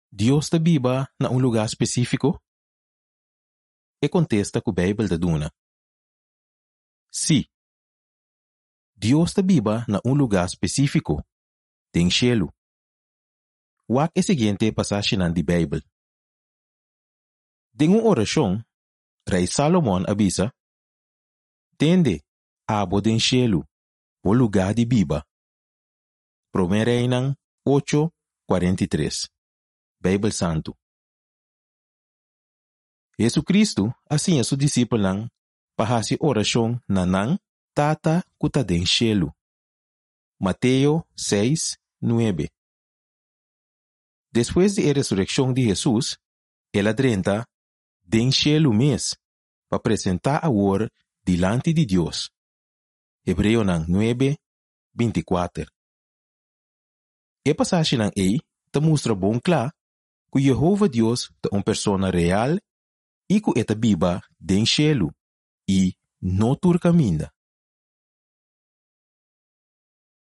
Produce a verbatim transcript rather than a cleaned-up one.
Dios está viva na um lugar específico? E contesta que a Bíblia da duna. Sim. Dios está viva na um lugar específico, tem cielo. Wak é seguinte passagem na Bíblia. Tem uma oração, Rei Salomão avisa, tende, abo den cielo, o lugar de viva. Primeira oito, quarenta e três. Bíblia Santo. Jesucristo, assim é seu discípulo nang, pahasi oração na nang, tata kuta den cielo. Mateo seis, nueve. Después de a ressurreição de Jesus, ele adrenta den cielo mes, para apresentar a war dilante de Deus. Hebreu nang nove, vinte e quatro. E passagem nang ei, te mostra bom clar, que Jehová Deus é uma persona real e que eta viva den cielo, e não tur caminha.